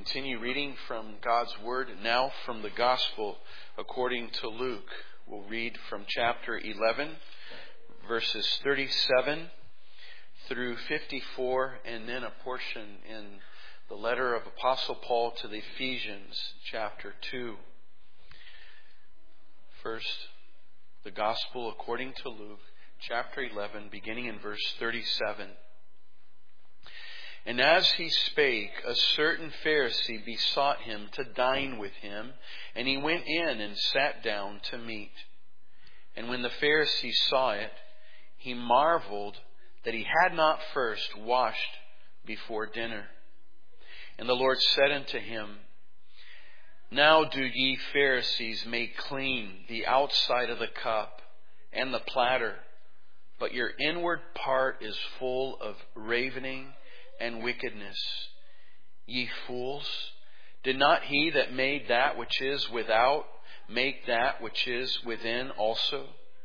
continue reading from God's Word, now from the Gospel according to Luke. We'll read from chapter 11, verses 37 through 54, and then a portion in the letter of Apostle Paul to the Ephesians, chapter 2. First, the Gospel according to Luke, chapter 11, beginning in verse 37. And as he spake, a certain Pharisee besought him to dine with him, and he went in and sat down to meat. And when the Pharisee saw it, he marveled that he had not first washed before dinner. And the Lord said unto him, Now do ye Pharisees make clean the outside of the cup and the platter, but your inward part is full of ravening and wickedness. Ye fools, did not he that made that which is without make that which is within also?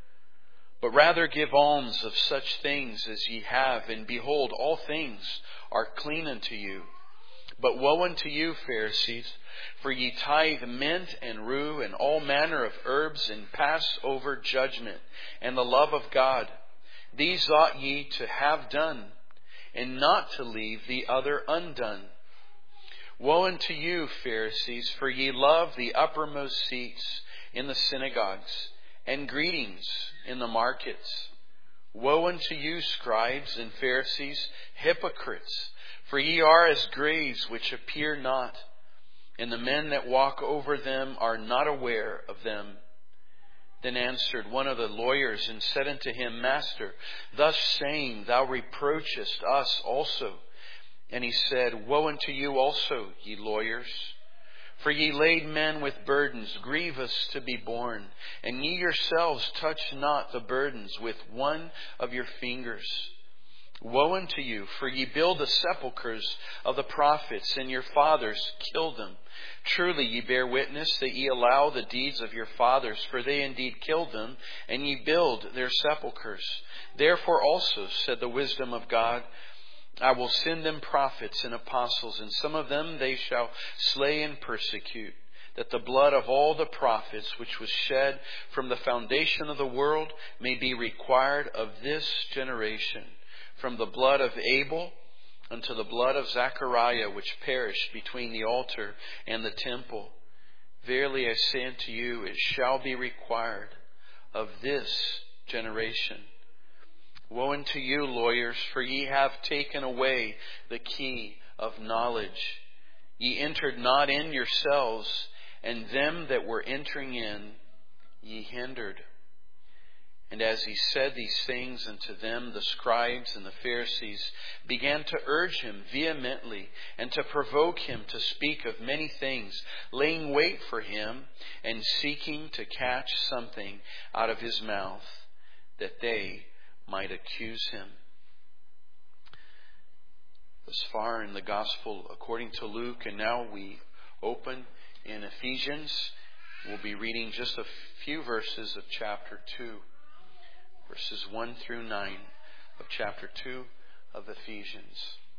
But rather give alms of such things as ye have, and behold, all things are clean unto you. But woe unto you, Pharisees, for ye tithe mint and rue and all manner of herbs, and pass over judgment and the love of God. These ought ye to have done, and not to leave the other undone. Woe unto you, Pharisees, for ye love the uppermost seats in the synagogues, and greetings in the markets. Woe unto you, scribes and Pharisees, hypocrites, for ye are as graves which appear not, and the men that walk over them are not aware of them. Then answered one of the lawyers and said unto him, Master, thus saying thou reproachest us also. And he said, Woe unto you also, ye lawyers, for ye lade men with burdens grievous to be borne, and ye yourselves touch not the burdens with one of your fingers. Woe unto you, for ye build the sepulchres of the prophets, and your fathers killed them. Truly ye bear witness that ye allow the deeds of your fathers, for they indeed killed them, and ye build their sepulchres. Therefore also said the wisdom of God, I will send them prophets and apostles, and some of them they shall slay and persecute, that the blood of all the prophets which was shed from the foundation of the world may be required of this generation, from the blood of Abel unto the blood of Zachariah, which perished between the altar and the temple. Verily I say unto you, it shall be required of this generation. Woe unto you, lawyers, for ye have taken away the key of knowledge. Ye entered not in yourselves, and them that were entering in ye hindered. And as he said these things unto them, the scribes and the Pharisees began to urge him vehemently, and to provoke him to speak of many things, laying wait for him, and seeking to catch something out of his mouth, that they might accuse him. Thus far in the Gospel according to Luke, and now we open in Ephesians. We'll be reading just a few verses of chapter 2. Verses 1 through 9 of chapter 2 of Ephesians.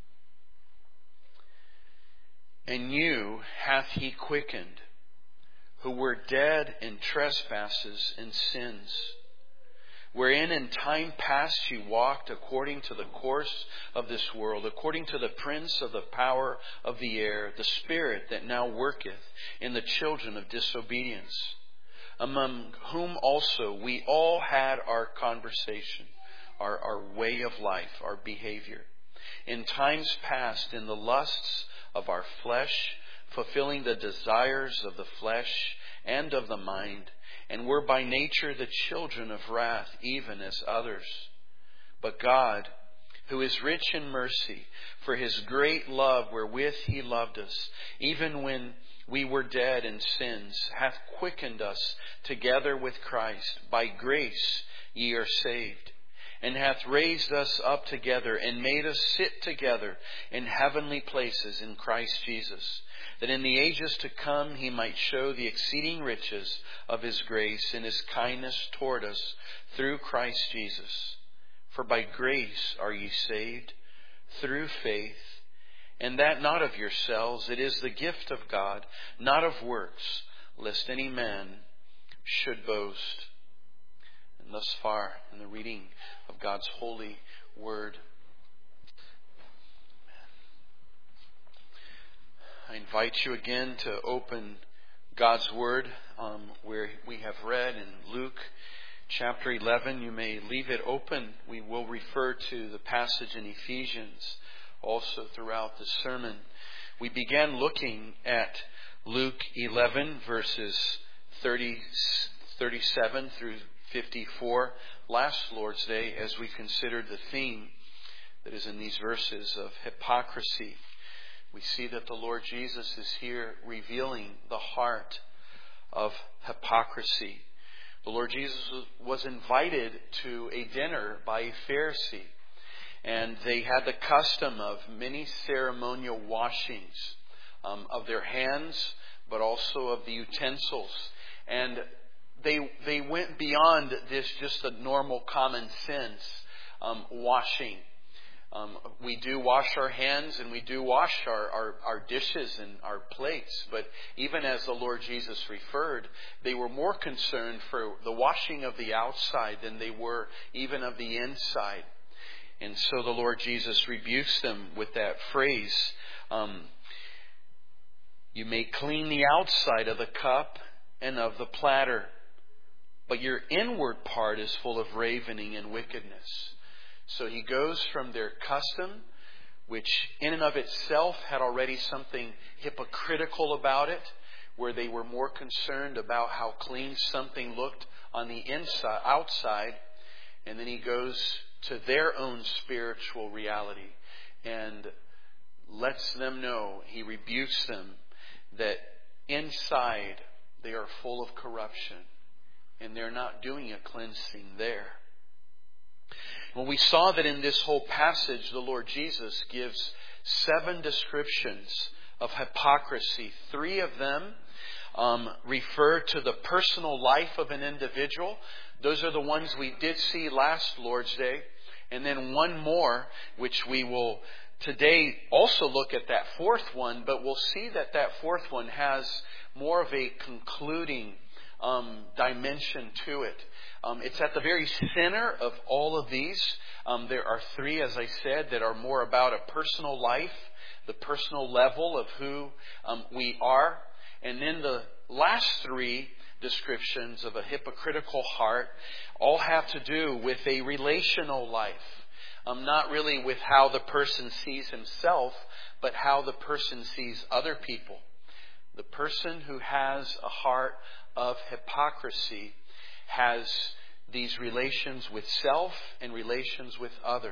And you hath he quickened, who were dead in trespasses and sins, wherein in time past ye walked according to the course of this world, according to the prince of the power of the air, the spirit that now worketh in the children of disobedience, among whom also we all had our conversation, our way of life, our behavior, in times past in the lusts of our flesh, fulfilling the desires of the flesh and of the mind, and were by nature the children of wrath, even as others. But God, who is rich in mercy, for his great love wherewith he loved us, even when we were dead in sins, hath quickened us together with Christ. By grace ye are saved, and hath raised us up together, and made us sit together in heavenly places in Christ Jesus, that in the ages to come he might show the exceeding riches of his grace and his kindness toward us through Christ Jesus. For by grace are ye saved, through faith, and that not of yourselves. It is the gift of God, not of works, lest any man should boast. And thus far in the reading of God's holy word. I invite you again to open God's word where we have read in Luke chapter 11. You may leave it open. We will refer to the passage in Ephesians also throughout the sermon. We began looking at Luke 11 verses 37 through 54 last Lord's Day as we considered the theme that is in these verses of hypocrisy. We see that the Lord Jesus is here revealing the heart of hypocrisy. The Lord Jesus was invited to a dinner by a Pharisee, and they had the custom of many ceremonial washings of their hands, but also of the utensils. And they went beyond this just a normal common sense washing. We do wash our hands and we do wash our dishes and our plates. But even as the Lord Jesus referred, they were more concerned for the washing of the outside than they were even of the inside. And so the Lord Jesus rebukes them with that phrase, you may clean the outside of the cup and of the platter, but your inward part is full of ravening and wickedness. So he goes from their custom, which in and of itself had already something hypocritical about it, where they were more concerned about how clean something looked on the inside, outside, and then he goes to their own spiritual reality and lets them know, he rebukes them, that inside they are full of corruption and they're not doing a cleansing there. Well, we saw that in this whole passage, the Lord Jesus gives 7 descriptions of hypocrisy. 3 of them refer to the personal life of an individual. Those are the ones we did see last Lord's Day. And then one more, which we will today also look at that 4th one, but we'll see that that 4th one has more of a concluding dimension to it. It's at the very center of all of these. There are 3, as I said, that are more about a personal life, the personal level of who we are. And then the last 3 descriptions of a hypocritical heart all have to do with a relational life. Not really with how the person sees himself, but how the person sees other people. The person who has a heart of hypocrisy has these relations with self and relations with other.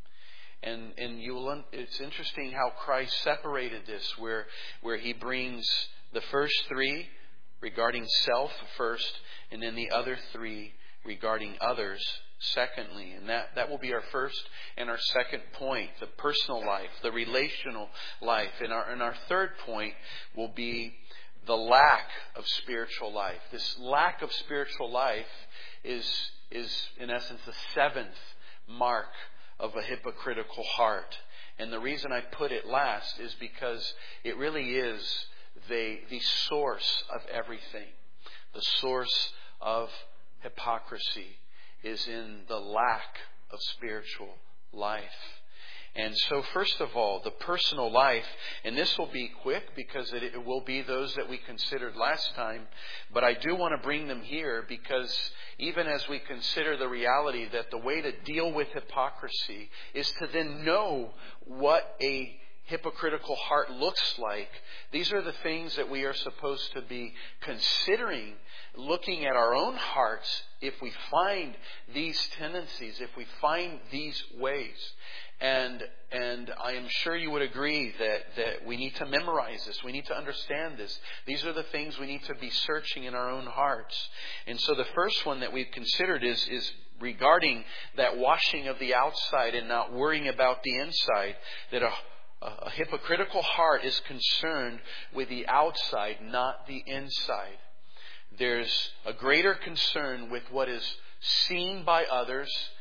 And it's interesting how Christ separated this, where he brings the first 3 regarding self first, and then the other 3 regarding others secondly. And that will be our first and our second point, the personal life, the relational life. And our third point will be the lack of spiritual life. This lack of spiritual life is in essence the 7th mark of a hypocritical heart. And the reason I put it last is because it really is the source of everything. The source of hypocrisy is in the lack of spiritual life. And so first of all, the personal life, and this will be quick because it will be those that we considered last time, but I do want to bring them here because even as we consider the reality that the way to deal with hypocrisy is to then know what a hypocritical heart looks like. These are the things that we are supposed to be considering, looking at our own hearts if we find these tendencies, if we find these ways. And I am sure you would agree that we need to memorize this. We need to understand this. These are the things we need to be searching in our own hearts. And so the first one that we've considered is regarding that washing of the outside and not worrying about the inside. That a hypocritical heart is concerned with the outside, not the inside. There's a greater concern with what is seen by others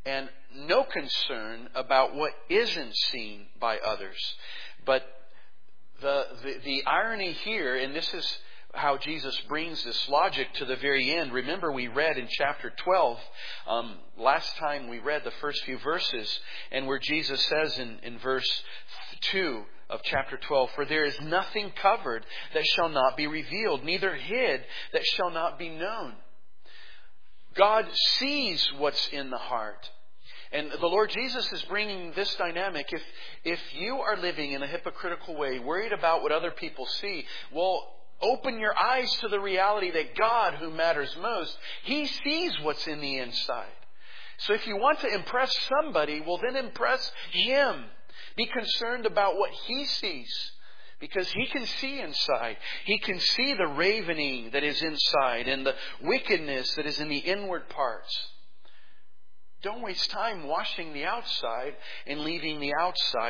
and no concern about what isn't seen by others. But the irony here, and this is how Jesus brings this logic to the very end. Remember, we read in chapter 12, last time we read the first few verses, and where Jesus says in verse 2 of chapter 12, "For there is nothing covered that shall not be revealed, neither hid that shall not be known." God sees what's in the heart. And the Lord Jesus is bringing this dynamic. If you are living in a hypocritical way, worried about what other people see, well, open your eyes to the reality that God, who matters most, He sees what's in the inside. So if you want to impress somebody, well, then impress Him. Be concerned about what He sees, because He can see inside. He can see the ravening that is inside and the wickedness that is in the inward parts. Don't waste time washing the outside and leaving the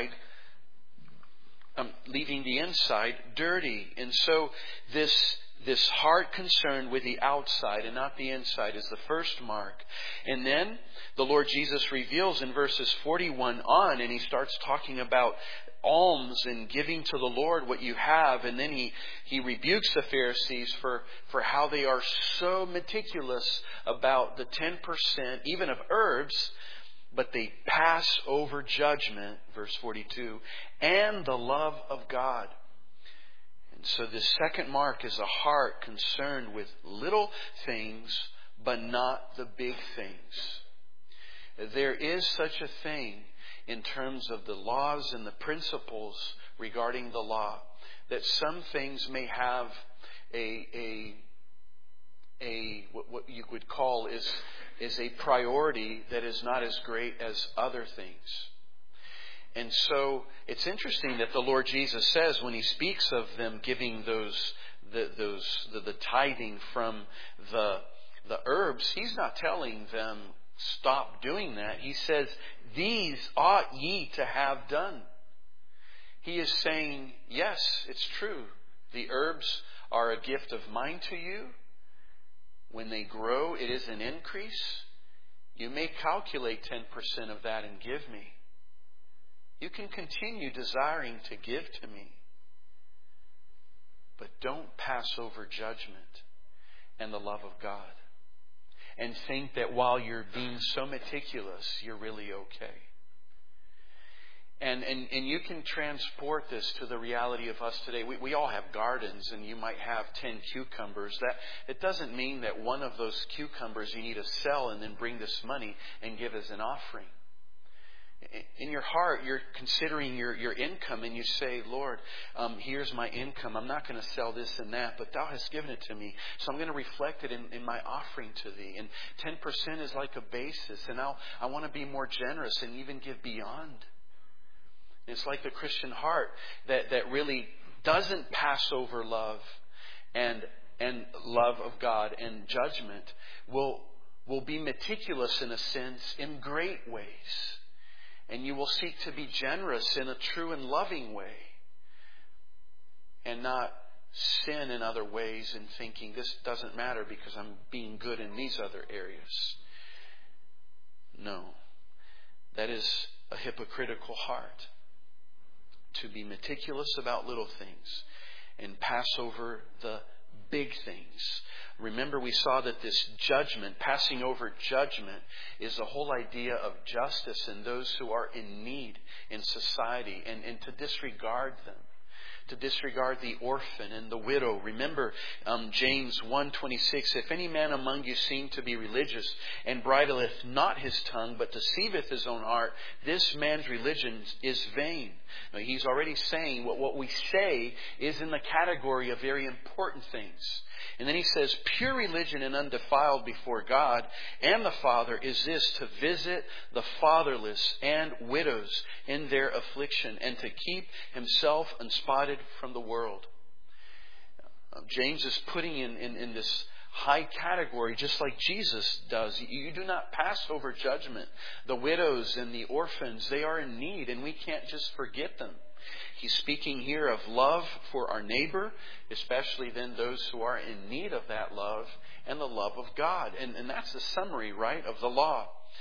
inside dirty. And so this heart concerned with the outside and not the inside is the first mark. And then the Lord Jesus reveals in verses 41 on, and He starts talking about alms and giving to the Lord what you have. And then he rebukes the Pharisees for how they are so meticulous about the 10%, even of herbs, but they pass over judgment, verse 42, and the love of God. And so the second mark is a heart concerned with little things, but not the big things. There is such a thing in terms of the laws and the principles regarding the law, that some things may have what you would call is a priority that is not as great as other things. And so it's interesting that the Lord Jesus says, when He speaks of them giving the tithing from the herbs, He's not telling them stop doing that. He says, "These ought ye to have done." He is saying, yes, it's true. The herbs are a gift of mine to you. When they grow, it is an increase. You may calculate 10% of that and give me. You can continue desiring to give to me. But don't pass over judgment and the love of God and think that while you're being so meticulous, you're really okay. And you can transport this to the reality of us today. We all have gardens, and you might have 10 cucumbers. It doesn't mean that one of those cucumbers you need to sell and then bring this money and give as an offering. In your heart, you're considering your income, and you say, "Lord, here's my income. I'm not going to sell this and that, but Thou hast given it to me. So I'm going to reflect it in my offering to Thee." And 10% is like a basis. And now I want to be more generous and even give beyond. It's like the Christian heart that really doesn't pass over love and love of God and judgment will be meticulous in a sense in great ways. And you will seek to be generous in a true and loving way, and not sin in other ways and thinking this doesn't matter because I'm being good in these other areas. No, that is a hypocritical heart. To be meticulous about little things and pass over the big things. Remember, we saw that this judgment, passing over judgment, is the whole idea of justice in those who are in need in society, and to disregard them. To disregard the orphan and the widow. Remember James 1:26, "If any man among you seem to be religious, and bridleth not his tongue, but deceiveth his own heart, this man's religion is vain." Now, he's already saying what we say is in the category of very important things. And then he says, "Pure religion and undefiled before God and the Father is this, to visit the fatherless and widows in their affliction, and to keep himself unspotted from the world." James is putting in this high category, just like Jesus does. You do not pass over judgment. The widows and the orphans, they are in need, and we can't just forget them. He's speaking here of love for our neighbor, especially then those who are in need of that love, and the love of God. And that's the summary, right, of the law.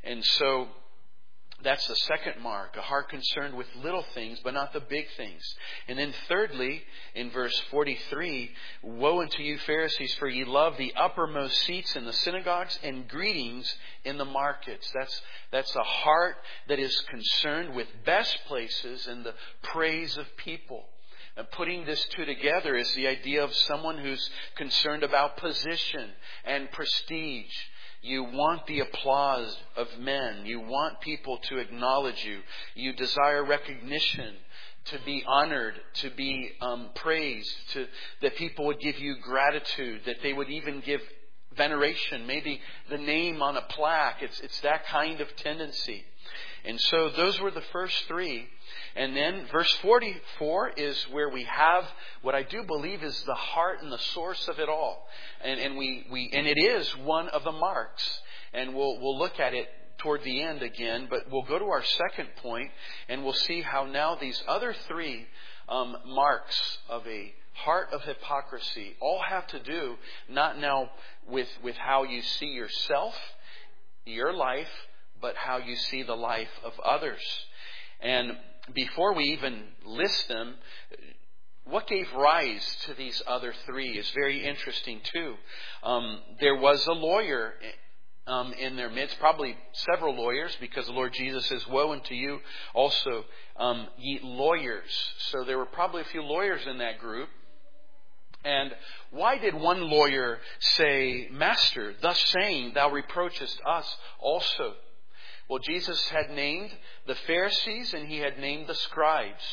And so that's the second mark, a heart concerned with little things, but not the big things. And then thirdly, in verse 43, woe unto you, Pharisees, for ye love the uppermost seats in the synagogues and greetings in the markets. That's a heart that is concerned with best places and the praise of people. And putting this two together is the idea of someone who's concerned about position and prestige. You want the applause of men. You want people to acknowledge you. You desire recognition, to be honored, to be praised, that people would give you gratitude, that they would even give veneration, maybe the name on a plaque. It's that kind of tendency. And so those were the first three. And then verse 44 is where we have what I do believe is the heart and the source of it all. And it is one of the marks. And we'll look at it toward the end again, but we'll go to our second point and we'll see how now these other three marks of a heart of hypocrisy all have to do not now with how you see yourself, your life, but how you see the life of others. And before we even list them, what gave rise to these other three is very interesting too. There was a lawyer in their midst, probably several lawyers, because the Lord Jesus says, woe unto you also, ye lawyers. So there were probably a few lawyers in that group. And why did one lawyer say, Master, thus saying, thou reproachest us also? Well, Jesus had named the Pharisees and he had named the scribes.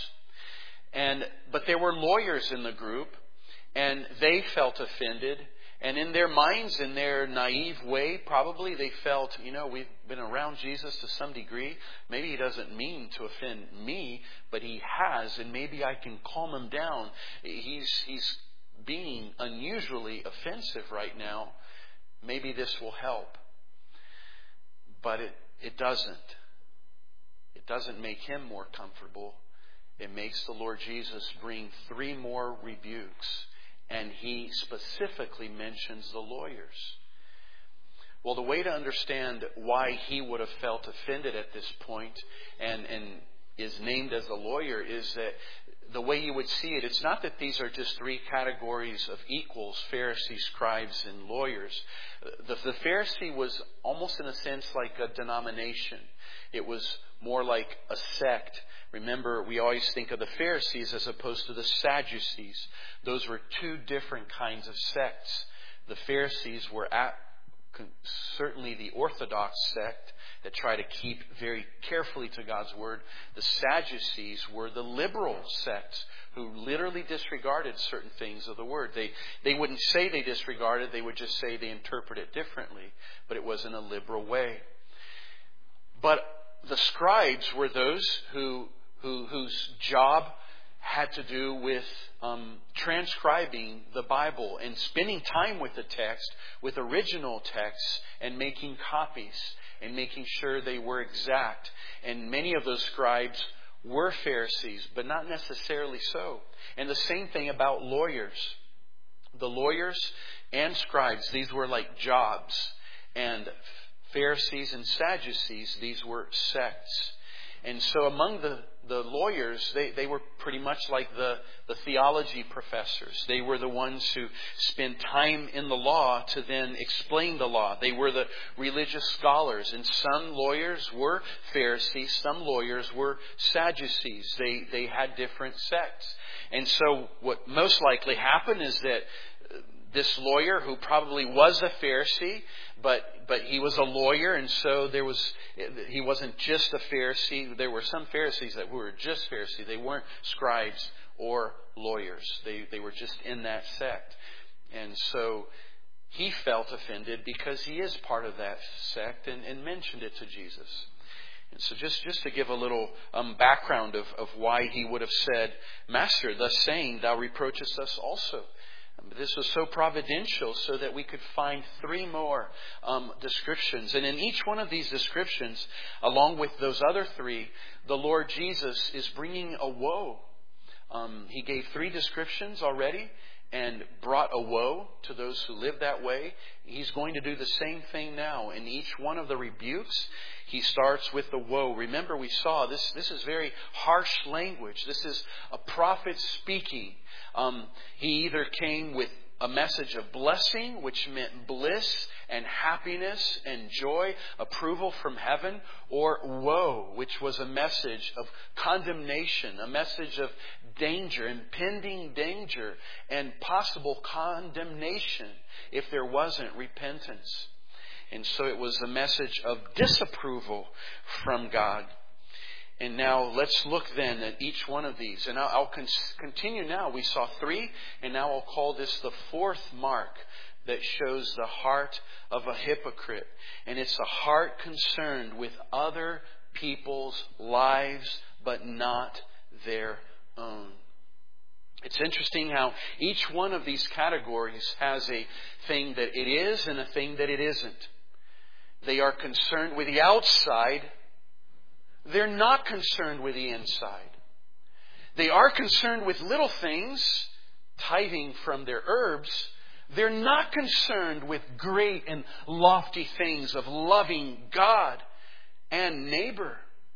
But there were lawyers in the group and they felt offended. And in their minds, in their naive way, probably they felt, we've been around Jesus to some degree. Maybe he doesn't mean to offend me, but he has, and maybe I can calm him down. He's being unusually offensive right now. Maybe this will help. But it doesn't. It doesn't make him more comfortable. It makes the Lord Jesus bring three more rebukes. And he specifically mentions the lawyers. Well, the way to understand why he would have felt offended at this point and is named as a lawyer is that the way you would see it, it's not that these are just three categories of equals, Pharisees, scribes, and lawyers. The Pharisee was almost in a sense like a denomination. It was more like a sect. Remember, we always think of the Pharisees as opposed to the Sadducees. Those were two different kinds of sects. The Pharisees were certainly the Orthodox sect that try to keep very carefully to God's Word. The Sadducees were the liberal sects who literally disregarded certain things of the Word. They wouldn't say they disregarded, they would just say they interpret it differently, but it was in a liberal way. But the scribes were those whose job had to do with transcribing the Bible and spending time with the text, with original texts, and making copies and making sure they were exact. And many of those scribes were Pharisees, but not necessarily so. And the same thing about lawyers. The lawyers and scribes, these were like jobs. And Pharisees and Sadducees, these were sects. And so among the lawyers, they were pretty much like the theology professors. They were the ones who spent time in the law to then explain the law. They were the religious scholars. And some lawyers were Pharisees, some lawyers were Sadducees. They had different sects. And so what most likely happened is that this lawyer, who probably was a Pharisee, but he was a lawyer, and so he wasn't just a Pharisee. There were some Pharisees that were just Pharisees. They weren't scribes or lawyers. They were just in that sect. And so he felt offended because he is part of that sect and mentioned it to Jesus. And so just to give a little background of why he would have said, Master, thus saying, thou reproachest us also. This was so providential so that we could find three more descriptions. And in each one of these descriptions, along with those other three, the Lord Jesus is bringing a woe. He gave three descriptions already. and brought a woe to those who live that way. He's going to do the same thing now. In each one of the rebukes, He starts with the woe. Remember, we saw this is very harsh language. This is a prophet speaking. He either came with a message of blessing, which meant bliss and happiness and joy, approval from heaven, or woe, which was a message of condemnation, a message of danger, impending danger, and possible condemnation if there wasn't repentance. And so it was a message of disapproval from God. And now let's look then at each one of these. And I'll continue now. We saw 3, and now I'll call this the 4th mark that shows the heart of a hypocrite. And it's a heart concerned with other people's lives, but not their own. It's interesting how each one of these categories has a thing that it is and a thing that it isn't. They are concerned with the outside. They're not concerned with the inside. They are concerned with little things, tithing from their herbs. They're not concerned with great and lofty things of loving God and neighbor.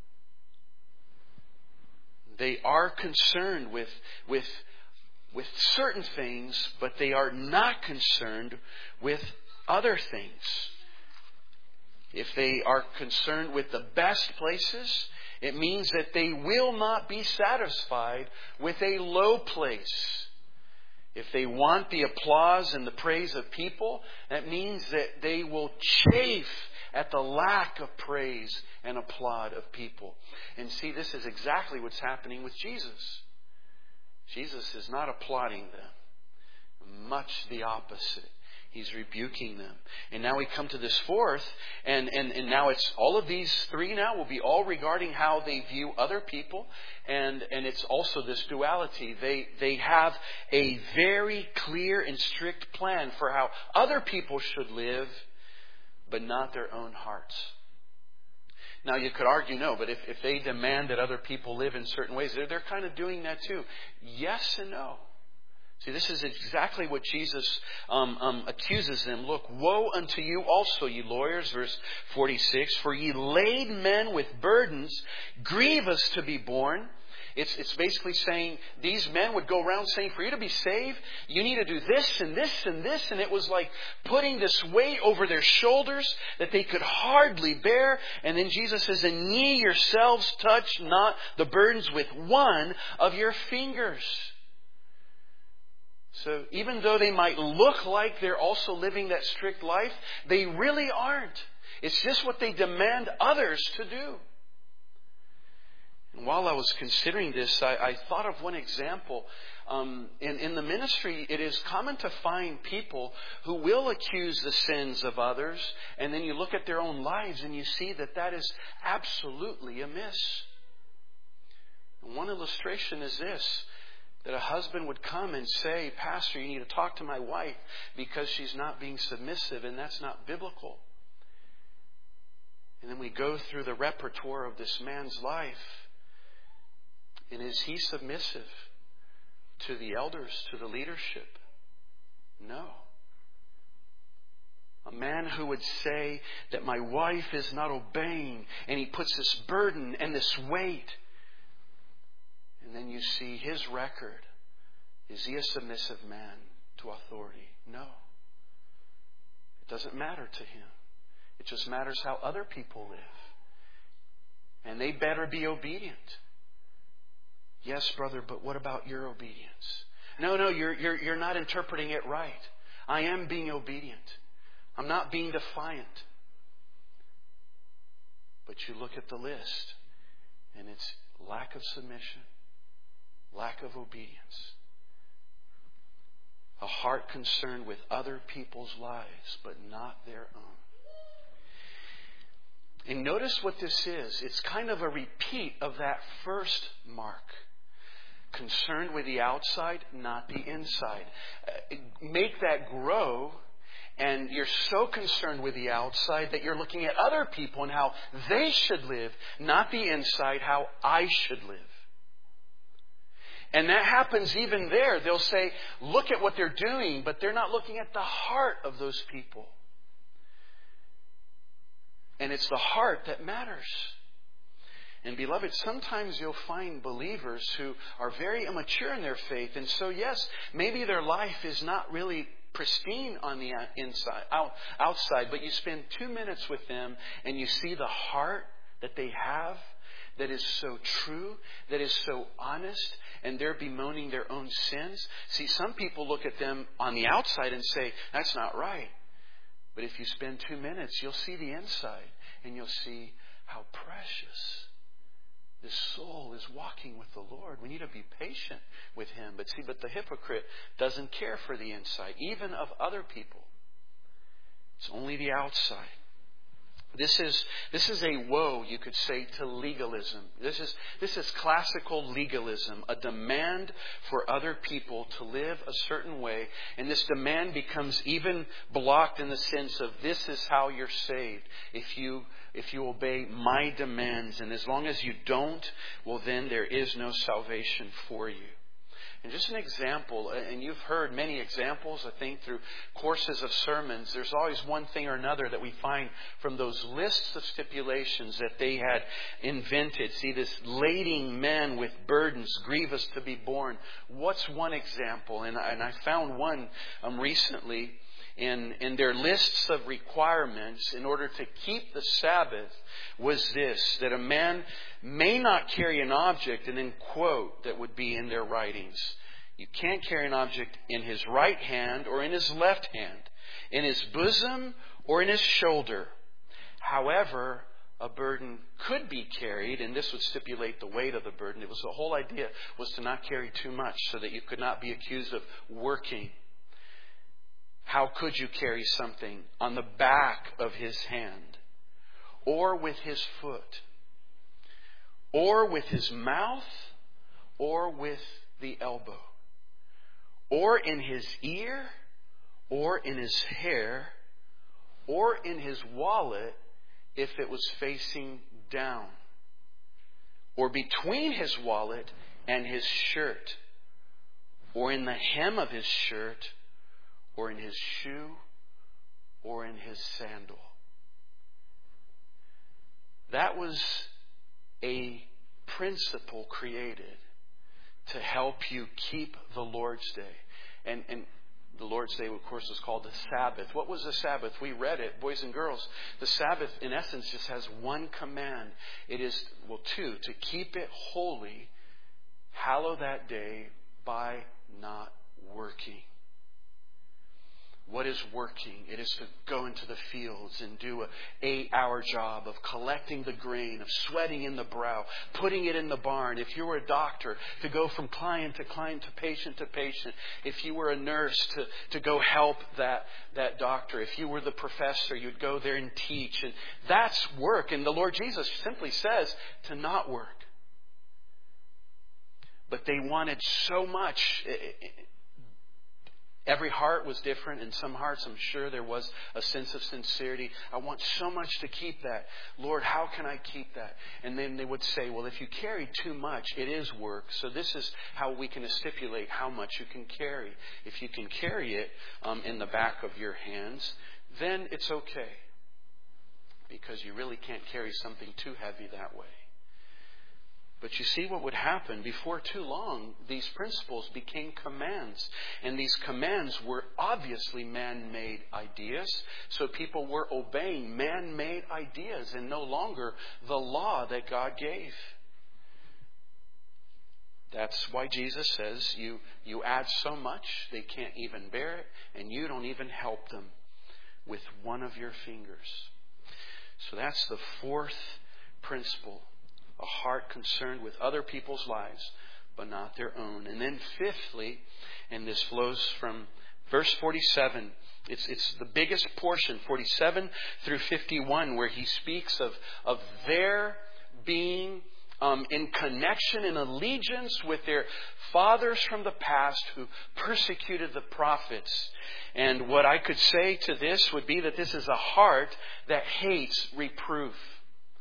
They are concerned with certain things, but they are not concerned with other things. If they are concerned with the best places, it means that they will not be satisfied with a low place. If they want the applause and the praise of people, that means that they will chafe at the lack of praise and applaud of people. And see, this is exactly what's happening with Jesus. Jesus is not applauding them. Much the opposite. He's rebuking them. And now we come to this 4th, and now it's all of these 3 now will be all regarding how they view other people, and it's also this duality. They have a very clear and strict plan for how other people should live, but not their own hearts. Now you could argue, no, but if they demand that other people live in certain ways, they're kind of doing that too. Yes and no. See, this is exactly what Jesus accuses them. Look, woe unto you also, ye lawyers, verse 46, for ye laid men with burdens grievous to be borne. It's basically saying these men would go around saying, for you to be saved, you need to do this and this and this. And it was like putting this weight over their shoulders that they could hardly bear. And then Jesus says, and ye yourselves touch not the burdens with one of your fingers. So even though they might look like they're also living that strict life, they really aren't. It's just what they demand others to do. And while I was considering this, I thought of one example. In the ministry, it is common to find people who will accuse the sins of others, and then you look at their own lives and you see that that is absolutely amiss. And one illustration is this. That a husband would come and say, Pastor, you need to talk to my wife because she's not being submissive, and that's not biblical. And then we go through the repertoire of this man's life. And is he submissive to the elders, to the leadership? No. A man who would say that my wife is not obeying, and he puts this burden and this weight. And then you see his record. Is he a submissive man to authority? No. It doesn't matter to him. It just matters how other people live. And they better be obedient. Yes, brother, but what about your obedience? No, you're not interpreting it right. I am being obedient. I'm not being defiant. But you look at the list, and it's lack of submission. Lack of obedience. A heart concerned with other people's lives, but not their own. And notice what this is. It's kind of a repeat of that first mark. Concerned with the outside, not the inside. Make that grow, and you're so concerned with the outside that you're looking at other people and how they should live, not the inside, how I should live. And that happens even there. They'll say, look at what they're doing, but they're not looking at the heart of those people. And it's the heart that matters. And beloved, sometimes you'll find believers who are very immature in their faith. And so, yes, maybe their life is not really pristine on the outside, but you spend 2 minutes with them and you see the heart that they have that is so true, that is so honest, and they're bemoaning their own sins. See, some people look at them on the outside and say, that's not right. But if you spend 2 minutes, you'll see the inside, and you'll see how precious this soul is walking with the Lord. We need to be patient with Him. But the hypocrite doesn't care for the inside, even of other people. It's only the outside. This is a woe, you could say, to legalism. This is classical legalism, a demand for other people to live a certain way, and this demand becomes even blocked in the sense of this is how you're saved. If you obey my demands, and as long as you don't, well then there is no salvation for you. And just an example, and you've heard many examples, I think, through courses of sermons. There's always one thing or another that we find from those lists of stipulations that they had invented. See, this lading men with burdens grievous to be borne. What's one example? And I found one recently in their lists of requirements in order to keep the Sabbath was this, that a man may not carry an object, and then quote, that would be in their writings. You can't carry an object in his right hand or in his left hand, in his bosom or in his shoulder. However, a burden could be carried, and this would stipulate the weight of the burden. It was the whole idea was to not carry too much so that you could not be accused of working. How could you carry something on the back of his hand, or with his foot, or with his mouth, or with the elbow, or in his ear, or in his hair, or in his wallet if it was facing down, or between his wallet and his shirt, or in the hem of his shirt, or in his shoe, or in his sandal. That was a principle created to help you keep the Lord's Day. And the Lord's Day, of course, is called the Sabbath. What was the Sabbath? We read it, boys and girls. The Sabbath, in essence, just has one command. It is, well, two, to keep it holy, hallow that day by not working. What is working? It is to go into the fields and do an 8-hour job of collecting the grain, of sweating in the brow, putting it in the barn. If you were a doctor, to go from client to client, to patient to patient. If you were a nurse, to go help that doctor. If you were the professor, you'd go there and teach. And that's work. And the Lord Jesus simply says to not work. But they wanted so much. Every heart was different. In some hearts, I'm sure there was a sense of sincerity. I want so much to keep that. Lord, how can I keep that? And then they would say, well, if you carry too much, it is work. So this is how we can stipulate how much you can carry. If you can carry it in the back of your hands, then it's okay. Because you really can't carry something too heavy that way. But you see what would happen before too long, these principles became commands. And these commands were obviously man-made ideas. So people were obeying man-made ideas and no longer the law that God gave. That's why Jesus says you add so much they can't even bear it, and you don't even help them with one of your fingers. So that's the fourth principle. A heart concerned with other people's lives, but not their own. And then fifthly, and this flows from verse 47, it's the biggest portion, 47 through 51, where he speaks of their being in connection and allegiance with their fathers from the past who persecuted the prophets. And what I could say to this would be that this is a heart that hates reproof.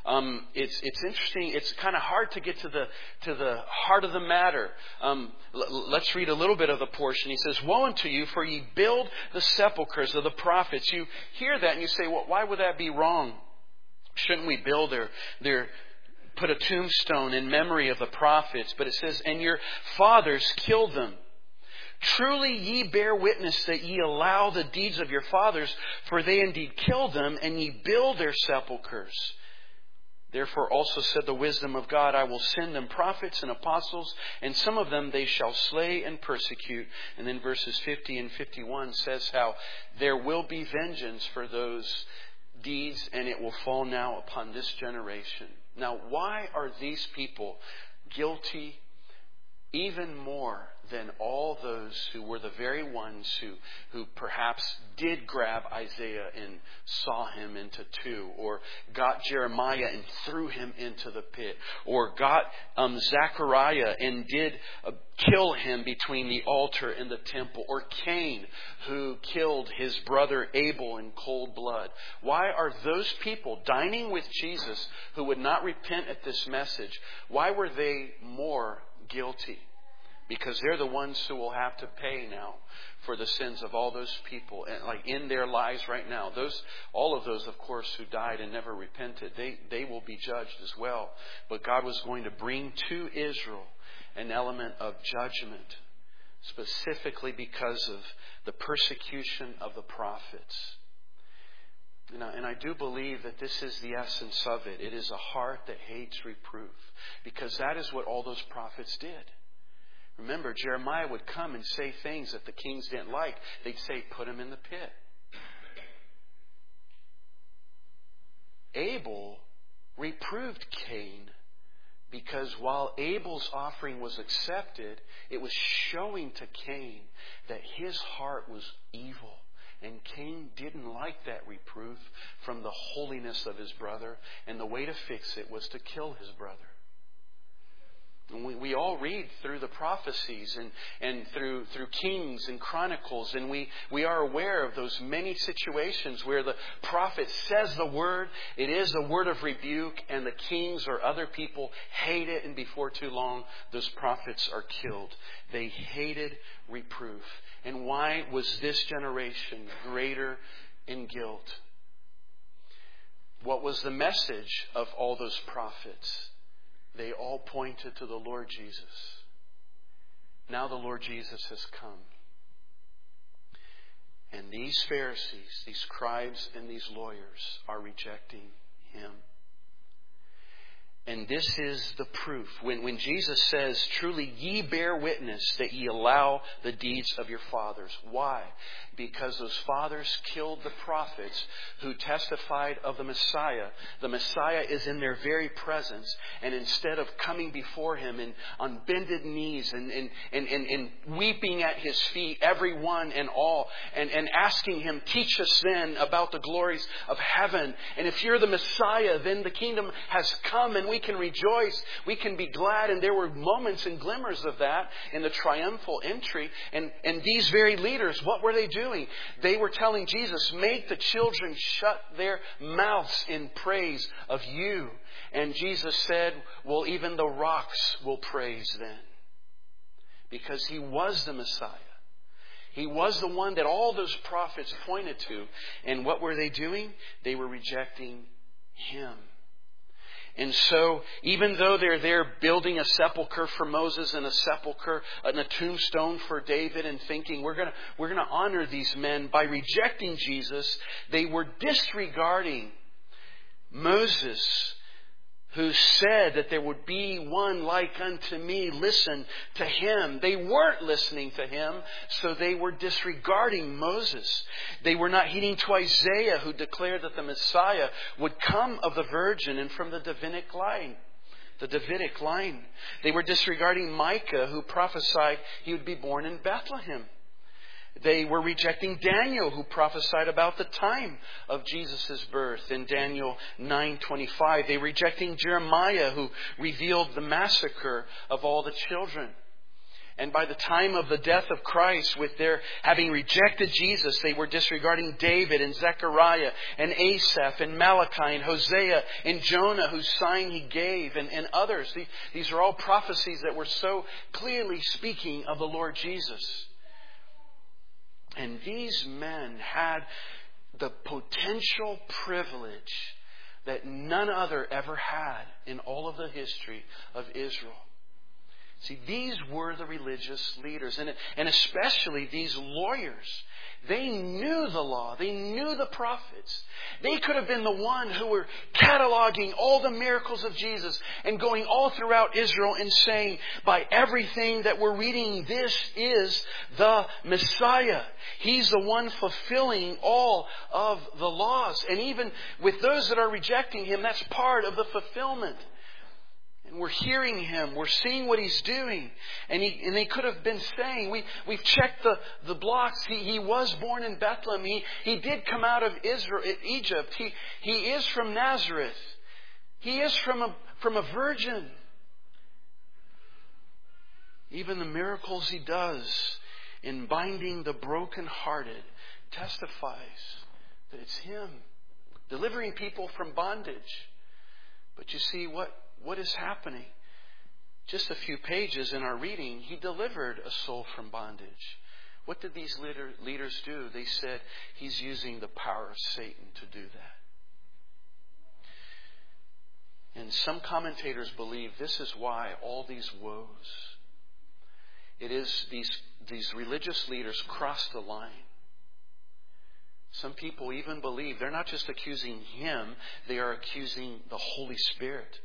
It's interesting. It's kind of hard to get to the heart of the matter. Let's read a little bit of the portion. He says, "Woe unto you, for ye build the sepulchres of the prophets." You hear that and you say, well, why would that be wrong? Shouldn't we build put a tombstone in memory of the prophets? But it says, "And your fathers killed them. Truly ye bear witness that ye allow the deeds of your fathers, for they indeed killed them, and ye build their sepulchres. Therefore also said the wisdom of God, I will send them prophets and apostles, and some of them they shall slay and persecute." And then verses 50 and 51 says how there will be vengeance for those deeds, and it will fall now upon this generation. Now, why are these people guilty even more than all those who were the very ones who perhaps did grab Isaiah and saw him into two, or got Jeremiah and threw him into the pit, or got Zechariah and did kill him between the altar and the temple, or Cain who killed his brother Abel in cold blood? Why are those people dining with Jesus who would not repent at this message, why were they more guilty? Because they're the ones who will have to pay now for the sins of all those people, and like in their lives right now. All of those, of course, who died and never repented, they will be judged as well. But God was going to bring to Israel an element of judgment, specifically because of the persecution of the prophets. And I do believe that this is the essence of it. It is a heart that hates reproof, because that is what all those prophets did. Remember, Jeremiah would come and say things that the kings didn't like. They'd say, put him in the pit. Abel reproved Cain because while Abel's offering was accepted, it was showing to Cain that his heart was evil. And Cain didn't like that reproof from the holiness of his brother. And the way to fix it was to kill his brother. And we all read through the prophecies and through Kings and Chronicles, and we are aware of those many situations where the prophet says the word, it is a word of rebuke, and the kings or other people hate it, and before too long those prophets are killed. They hated reproof. And why was this generation greater in guilt? What was the message of all those prophets? They all pointed to the Lord Jesus. Now the Lord Jesus has come. And these Pharisees, these scribes and these lawyers are rejecting Him. And this is the proof. When Jesus says, truly ye bear witness that ye allow the deeds of your fathers. Why? Because those fathers killed the prophets who testified of the Messiah. The Messiah is in their very presence. And instead of coming before Him and on bended knees and weeping at His feet, every one and all, and asking Him, teach us then about the glories of heaven. And if you're the Messiah, then the kingdom has come and we can rejoice. We can be glad. And there were moments and glimmers of that in the triumphal entry. And these very leaders, what were they doing? They were telling Jesus, make the children shut their mouths in praise of you. And Jesus said, well, even the rocks will praise then. Because He was the Messiah. He was the one that all those prophets pointed to. And what were they doing? They were rejecting Him. And so, even though they're there building a sepulcher for Moses and a sepulcher and a tombstone for David and thinking we're going to honor these men, by rejecting Jesus, they were disregarding Moses, who said that there would be one like unto me. Listen to him. They weren't listening to him, so they were disregarding Moses. They were not heeding to Isaiah, who declared that the Messiah would come of the virgin and from the Davidic line. The Davidic line. They were disregarding Micah, who prophesied he would be born in Bethlehem. They were rejecting Daniel, who prophesied about the time of Jesus' birth in Daniel 9:25. They were rejecting Jeremiah, who revealed the massacre of all the children. And by the time of the death of Christ, with their having rejected Jesus, they were disregarding David and Zechariah and Asaph and Malachi and Hosea and Jonah, whose sign he gave, and others. These are all prophecies that were so clearly speaking of the Lord Jesus. And these men had the potential privilege that none other ever had in all of the history of Israel. See, these were the religious leaders, and especially these lawyers. They knew the law. They knew the prophets. They could have been the one who were cataloging all the miracles of Jesus and going all throughout Israel and saying, by everything that we're reading, this is the Messiah. He's the one fulfilling all of the laws. And even with those that are rejecting Him, that's part of the fulfillment. And we're hearing Him. We're seeing what He's doing. And they could have been saying, we've checked the blocks. He was born in Bethlehem. He did come out of Egypt. He is from Nazareth. He is from a virgin. Even the miracles He does in binding the brokenhearted testifies that it's Him delivering people from bondage. But you see what is happening? Just a few pages in our reading, He delivered a soul from bondage. What did these leaders do? They said He's using the power of Satan to do that. And some commentators believe this is why all these woes. It is these religious leaders crossed the line. Some people even believe they're not just accusing Him, they are accusing the Holy Spirit.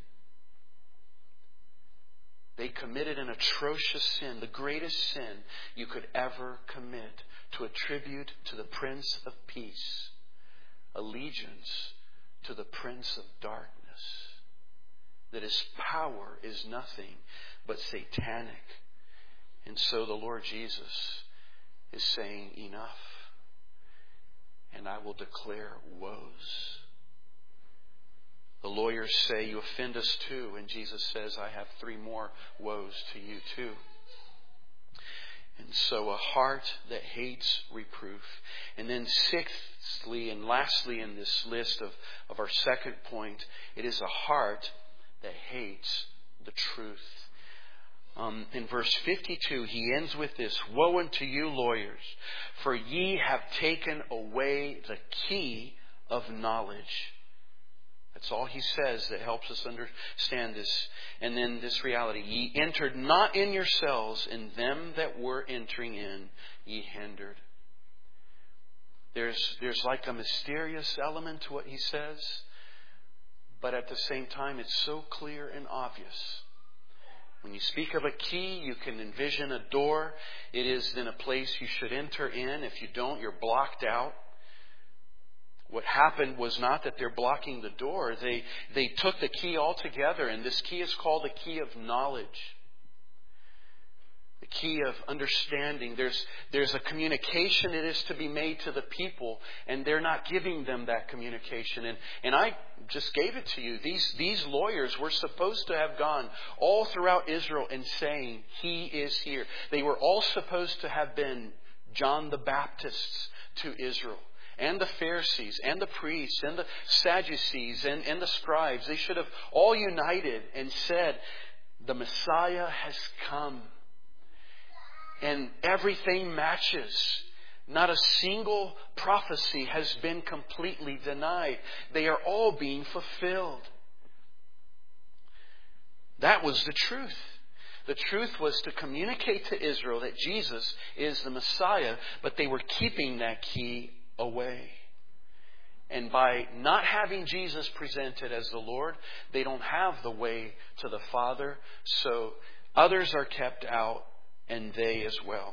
They committed an atrocious sin, the greatest sin you could ever commit, to attribute to the Prince of Peace allegiance to the Prince of Darkness. That His power is nothing but satanic. And so the Lord Jesus is saying, enough. And I will declare woes. The lawyers say, you offend us too. And Jesus says, I have 3 more woes to you too. And so a heart that hates reproof. And then sixthly and lastly in this list of our second point, it is a heart that hates the truth. In verse 52, he ends with this, woe unto you, lawyers, for ye have taken away the key of knowledge. That's all he says that helps us understand this. And then this reality, ye entered not in yourselves, in them that were entering in, ye hindered. There's like a mysterious element to what he says, but at the same time, it's so clear and obvious. When you speak of a key, you can envision a door. It is then a place you should enter in. If you don't, you're blocked out. What happened was not that they're blocking the door. They took the key altogether, and this key is called the key of knowledge. The key of understanding. There's a communication that is to be made to the people, and they're not giving them that communication. And I just gave it to you. These lawyers were supposed to have gone all throughout Israel and saying, He is here. They were all supposed to have been John the Baptists to Israel. And the Pharisees, and the priests, and the Sadducees, and the scribes. They should have all united and said, the Messiah has come. And everything matches. Not a single prophecy has been completely denied. They are all being fulfilled. That was the truth. The truth was to communicate to Israel that Jesus is the Messiah, but they were keeping that key away. And by not having Jesus presented as the Lord, they don't have the way to the Father. So others are kept out, and they as well.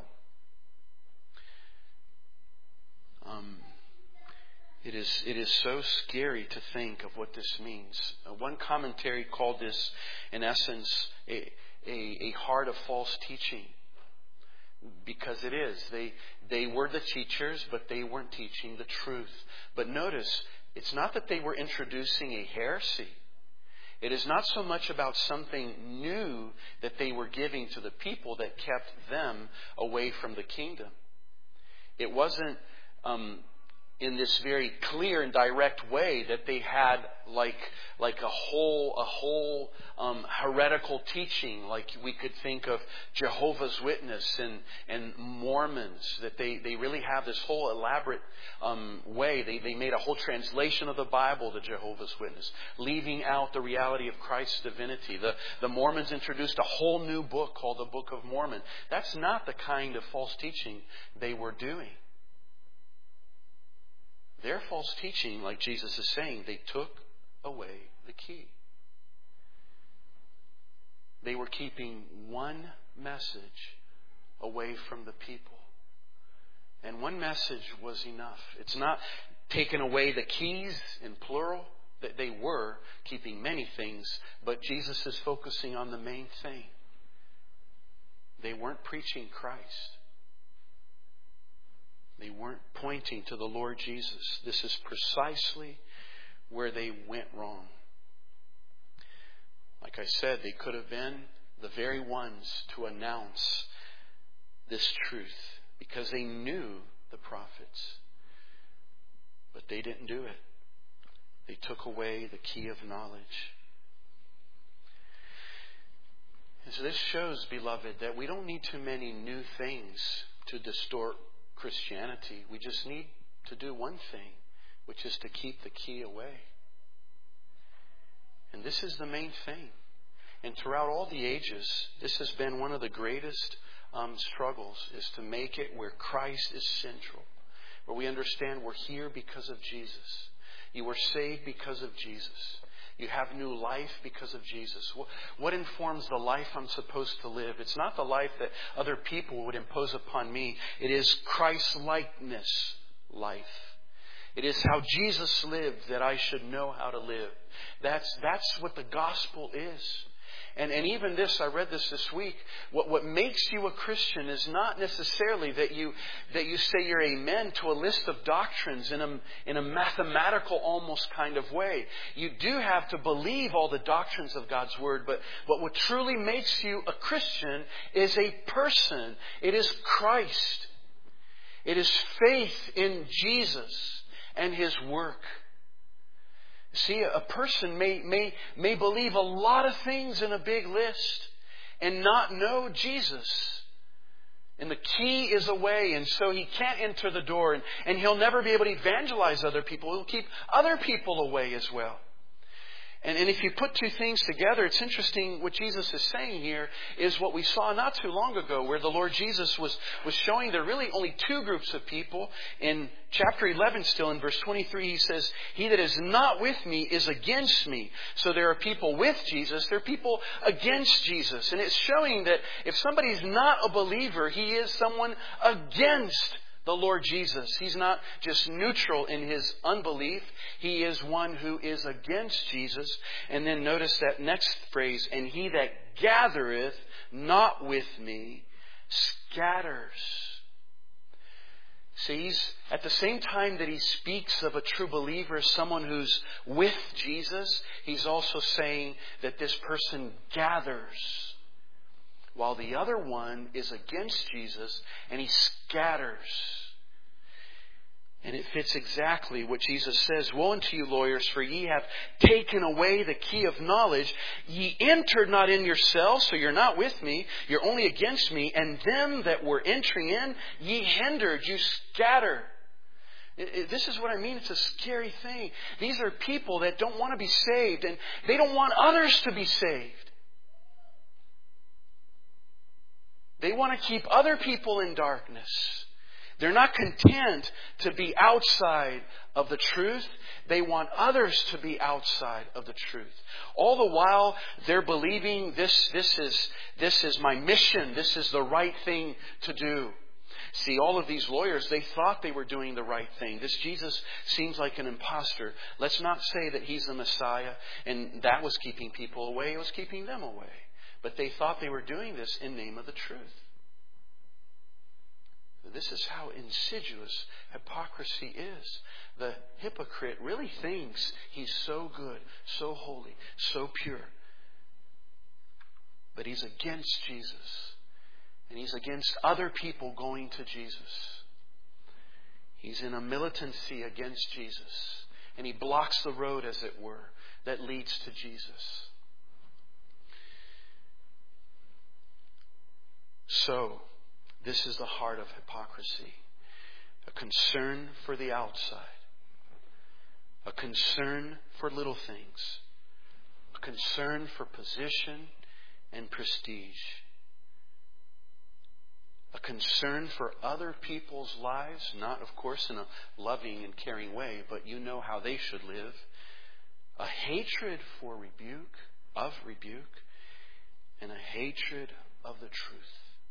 It is so scary to think of what this means. One commentary called this, in essence, a heart of false teaching. Because it is. They were the teachers, but they weren't teaching the truth. But notice, it's not that they were introducing a heresy. It is not so much about something new that they were giving to the people that kept them away from the kingdom. It wasn't in this very clear and direct way that they had like a whole heretical teaching, like we could think of Jehovah's Witness and Mormons, that they really have this whole elaborate way. They made a whole translation of the Bible, the Jehovah's Witness, leaving out the reality of Christ's divinity. The Mormons introduced a whole new book called the Book of Mormon. That's not the kind of false teaching they were doing. Their false teaching, like Jesus is saying, they took away the key. They were keeping one message away from the people. And one message was enough. It's not taking away the keys in plural. That they were keeping many things, but Jesus is focusing on the main thing. They weren't preaching Christ. They weren't pointing to the Lord Jesus. This is precisely where they went wrong. Like I said, they could have been the very ones to announce this truth because they knew the prophets. But they didn't do it. They took away the key of knowledge. And so this shows, beloved, that we don't need too many new things to distort Christianity. We just need to do one thing, which is to keep the key away. And this is the main thing. And throughout all the ages, this has been one of the greatest struggles, is to make it where Christ is central, where we understand we're here because of Jesus. You were saved because of Jesus. You have new life because of Jesus. What informs the life I'm supposed to live? It's not the life that other people would impose upon me. It is Christ-likeness life. It is how Jesus lived that I should know how to live. That's what the gospel is. And even this, I read this week, what makes you a Christian is not necessarily that you say you're amen to a list of doctrines in a mathematical almost kind of way. You do have to believe all the doctrines of God's Word, but what truly makes you a Christian is a person. It is Christ. It is faith in Jesus and His work. See, a person may believe a lot of things in a big list and not know Jesus. And the key is away, and so he can't enter the door, and he'll never be able to evangelize other people. He'll keep other people away as well. And if you put two things together, it's interesting what Jesus is saying here is what we saw not too long ago, where the Lord Jesus was showing there are really only two groups of people. In chapter 11 still, in verse 23, He says, "He that is not with me is against me." So there are people with Jesus, there are people against Jesus. And it's showing that if somebody's not a believer, he is someone against the Lord Jesus. He's not just neutral in his unbelief. He is one who is against Jesus. And then notice that next phrase, "And he that gathereth not with me scatters." See, he's, at the same time that he speaks of a true believer as someone who's with Jesus, he's also saying that this person gathers, while the other one is against Jesus and he scatters. And it fits exactly what Jesus says. "Woe unto you, lawyers, for ye have taken away the key of knowledge. Ye entered not in yourselves," so you're not with me, you're only against me, "and them that were entering in, ye hindered," you scatter. This is what I mean. It's a scary thing. These are people that don't want to be saved, and they don't want others to be saved. They want to keep other people in darkness. They're not content to be outside of the truth. They want others to be outside of the truth. All the while they're believing this is my mission. This is the right thing to do. See, all of these lawyers, they thought they were doing the right thing. This Jesus seems like an imposter. Let's not say that He's the Messiah and that was keeping people away. It was keeping them away. But they thought they were doing this in name of the truth. This is how insidious hypocrisy is. The hypocrite really thinks he's so good, so holy, so pure. But he's against Jesus. And he's against other people going to Jesus. He's in a militancy against Jesus. And he blocks the road, as it were, that leads to Jesus. So, this is the heart of hypocrisy. A concern for the outside. A concern for little things. A concern for position and prestige. A concern for other people's lives, not of course in a loving and caring way, but you know how they should live. A hatred for rebuke, and a hatred of the truth.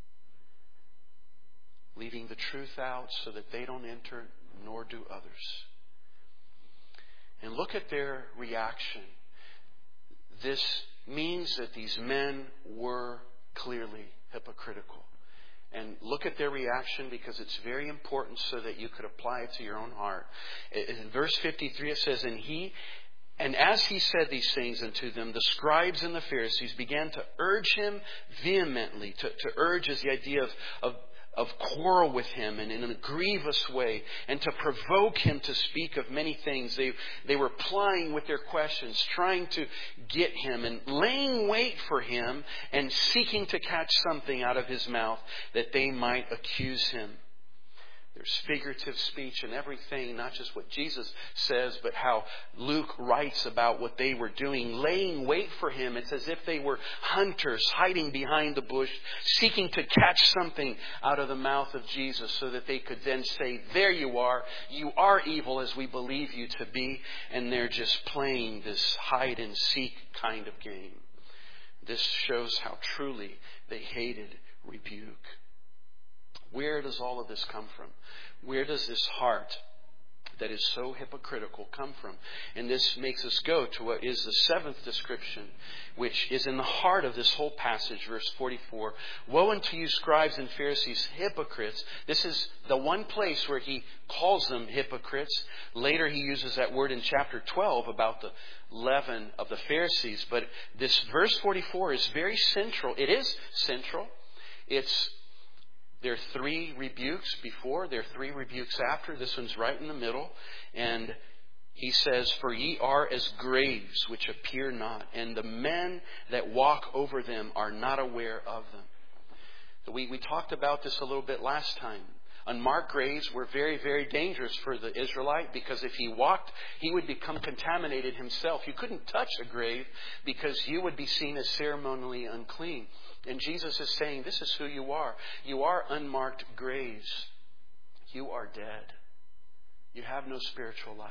Leaving the truth out so that they don't enter, nor do others. And look at their reaction. This means that these men were clearly hypocritical. And look at their reaction, because it's very important so that you could apply it to your own heart. In verse 53 it says, And as he said these things unto them, the scribes and the Pharisees began to urge him vehemently. To urge is the idea of quarrel with him, and in a grievous way, and to provoke him to speak of many things. They were plying with their questions, trying to get him and laying wait for him and seeking to catch something out of his mouth that they might accuse him. There's figurative speech and everything, not just what Jesus says, but how Luke writes about what they were doing, laying wait for him. It's as if they were hunters hiding behind the bush, seeking to catch something out of the mouth of Jesus so that they could then say, there you are evil as we believe you to be. And they're just playing this hide and seek kind of game. This shows how truly they hated rebuke. Where does all of this come from? Where does this heart that is so hypocritical come from? And this makes us go to what is the seventh description, which is in the heart of this whole passage, verse 44. Woe unto you, scribes and Pharisees, hypocrites. This is the one place where he calls them hypocrites. Later he uses that word in chapter 12 about the leaven of the Pharisees. But this verse 44 is very central. It is central. There are 3 rebukes before. There are 3 rebukes after. This one's right in the middle. And he says, For ye are as graves which appear not, and the men that walk over them are not aware of them. We talked about this a little bit last time. Unmarked graves were very, very dangerous for the Israelite, because if he walked, he would become contaminated himself. You couldn't touch a grave because you would be seen as ceremonially unclean. And Jesus is saying, this is who you are. You are unmarked graves. You are dead. You have no spiritual life.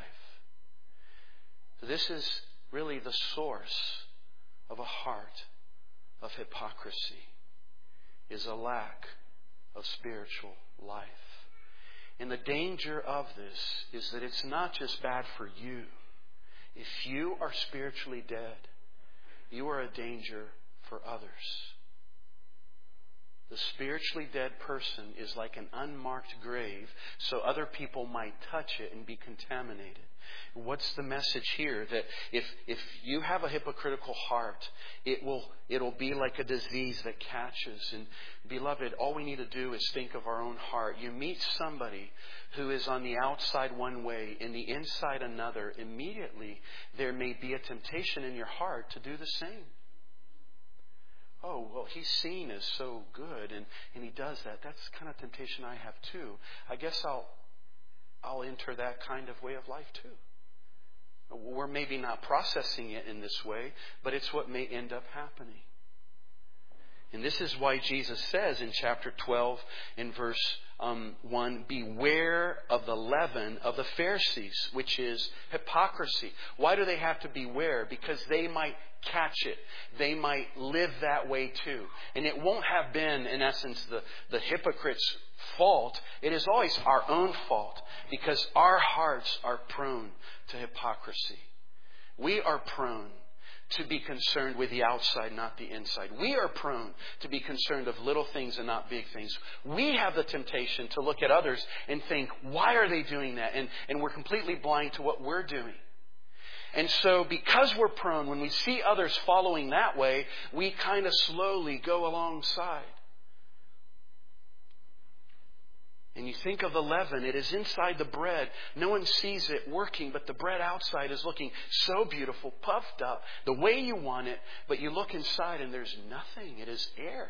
So this is really the source of a heart of hypocrisy, is a lack of spiritual life. And the danger of this is that it's not just bad for you. If you are spiritually dead, you are a danger for others. The spiritually dead person is like an unmarked grave, so other people might touch it and be contaminated. What's the message here? That if you have a hypocritical heart, it'll be like a disease that catches. And beloved, all we need to do is think of our own heart. You meet somebody who is on the outside one way, in the inside another. Immediately, there may be a temptation in your heart to do the same. Oh, well, he's seen as so good, and he does that. That's the kind of temptation I have too. I guess I'll enter that kind of way of life too. We're maybe not processing it in this way, but it's what may end up happening. And this is why Jesus says in chapter 12 in verse 1, beware of the leaven of the Pharisees, which is hypocrisy. Why do they have to beware? Because they might catch it. They might live that way too. And it won't have been, in essence, the hypocrite's fault. It is always our own fault, because our hearts are prone to hypocrisy. We are prone to be concerned with the outside, not the inside. We are prone to be concerned of little things and not big things. We have the temptation to look at others and think, why are they doing that? And we're completely blind to what we're doing. And so because we're prone, when we see others following that way, we kind of slowly go alongside. And you think of the leaven, it is inside the bread. No one sees it working, but the bread outside is looking so beautiful, puffed up, the way you want it, but you look inside and there's nothing. It is air.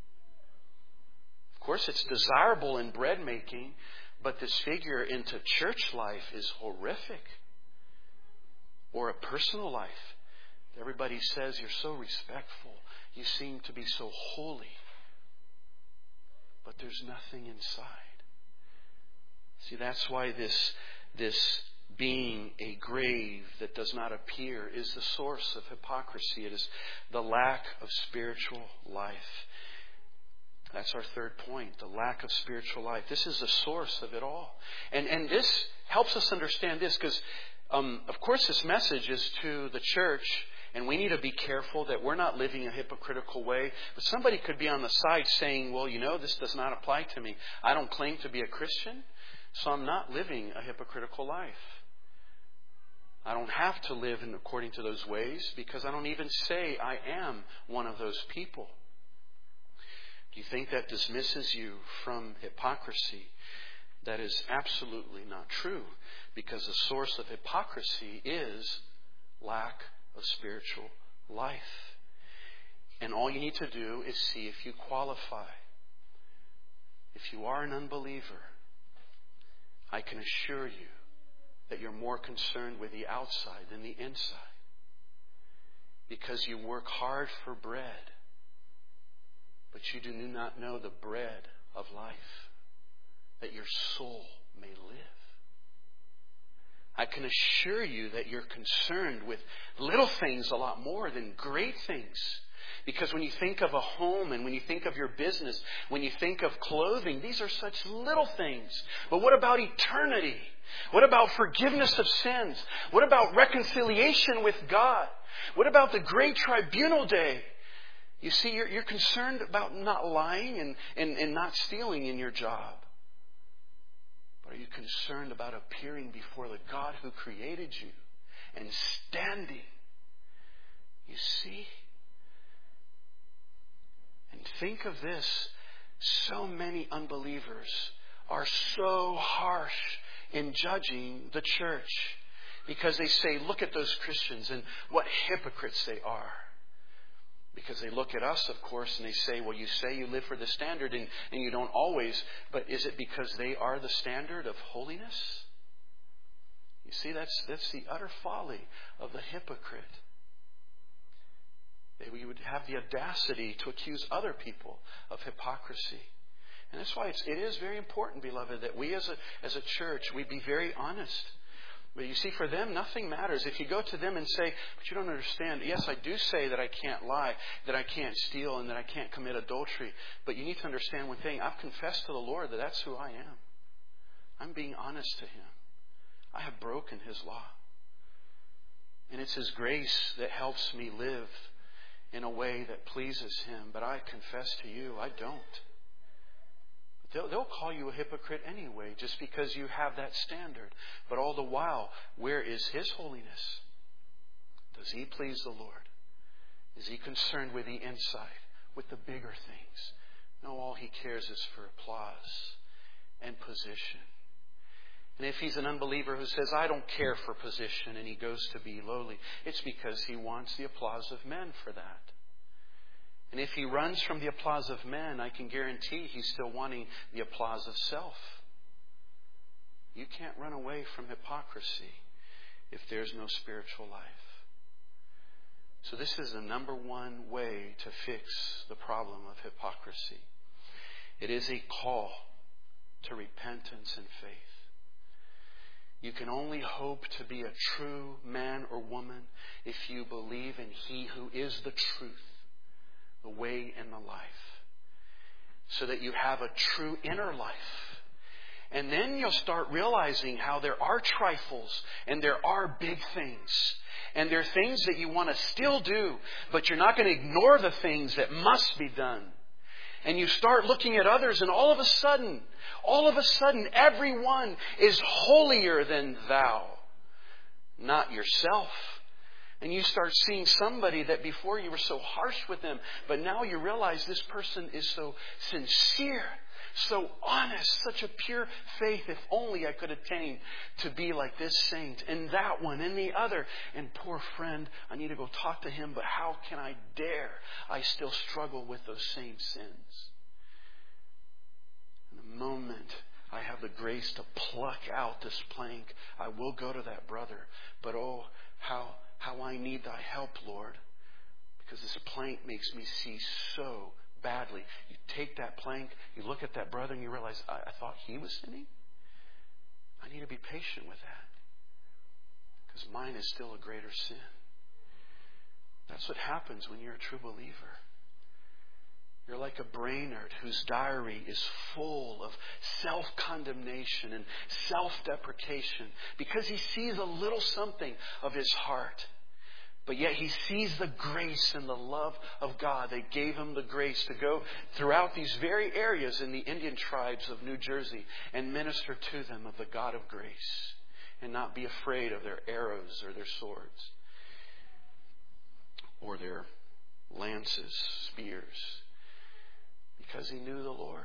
Of course, it's desirable in bread making, but this figure into church life is horrific. Or a personal life. Everybody says you're so respectful. You seem to be so holy. But there's nothing inside. See, that's why this being a grave that does not appear is the source of hypocrisy. It is the lack of spiritual life. That's our third point, the lack of spiritual life. This is the source of it all. And this helps us understand this because, of course, this message is to the church. And we need to be careful that we're not living a hypocritical way. But somebody could be on the side saying, well, this does not apply to me. I don't claim to be a Christian. So I'm not living a hypocritical life. I don't have to live according to those ways because I don't even say I am one of those people. Do you think that dismisses you from hypocrisy? That is absolutely not true because the source of hypocrisy is lack of spiritual life. And all you need to do is see if you qualify. If you are an unbeliever, I can assure you that you're more concerned with the outside than the inside. Because you work hard for bread, but you do not know the bread of life, that your soul may live. I can assure you that you're concerned with little things a lot more than great things. Because when you think of a home and when you think of your business, when you think of clothing, these are such little things. But what about eternity? What about forgiveness of sins? What about reconciliation with God? What about the great tribunal day? You see, you're concerned about not lying and not stealing in your job. But are you concerned about appearing before the God who created you and standing? You see? And think of this. So many unbelievers are so harsh in judging the church because they say, look at those Christians and what hypocrites they are. Because they look at us, of course, and they say, well, you say you live for the standard and you don't always, but is it because they are the standard of holiness? You see, that's the utter folly of the hypocrite. We would have the audacity to accuse other people of hypocrisy. And that's why it is very important, beloved, that we as a church, we be very honest. But you see, for them, nothing matters. If you go to them and say, but you don't understand. Yes, I do say that I can't lie, that I can't steal, and that I can't commit adultery. But you need to understand one thing. I've confessed to the Lord that that's who I am. I'm being honest to Him. I have broken His law. And it's His grace that helps me live in a way that pleases Him. But I confess to you, I don't. They'll call you a hypocrite anyway, just because you have that standard. But all the while, where is His holiness? Does He please the Lord? Is He concerned with the inside, with the bigger things? No, all He cares is for applause and position. And if he's an unbeliever who says, I don't care for position, and he goes to be lowly, it's because he wants the applause of men for that. And if he runs from the applause of men, I can guarantee he's still wanting the applause of self. You can't run away from hypocrisy if there's no spiritual life. So this is the number one way to fix the problem of hypocrisy. It is a call to repentance and faith. You can only hope to be a true man or woman if you believe in He who is the truth, the way and the life. So that you have a true inner life. And then you'll start realizing how there are trifles and there are big things. And there are things that you want to still do, but you're not going to ignore the things that must be done. And you start looking at others, and all of a sudden, everyone is holier than thou, not yourself. And you start seeing somebody that before you were so harsh with them, but now you realize this person is so sincere, so honest, such a pure faith. If only I could attain to be like this saint and that one and the other. And poor friend, I need to go talk to him, but how can I dare? I still struggle with those same sins. In the moment I have the grace to pluck out this plank, I will go to that brother. But oh, how I need thy help, Lord. Because this plank makes me see so badly. You take that plank, you look at that brother, and you realize, I thought he was sinning? I need to be patient with that. Because mine is still a greater sin. That's what happens when you're a true believer. You're like a Brainerd whose diary is full of self-condemnation and self-deprecation because he sees a little something of his heart. But yet he sees the grace and the love of God that gave him the grace to go throughout these very areas in the Indian tribes of New Jersey and minister to them of the God of grace and not be afraid of their arrows or their swords or their lances, spears, because he knew the Lord.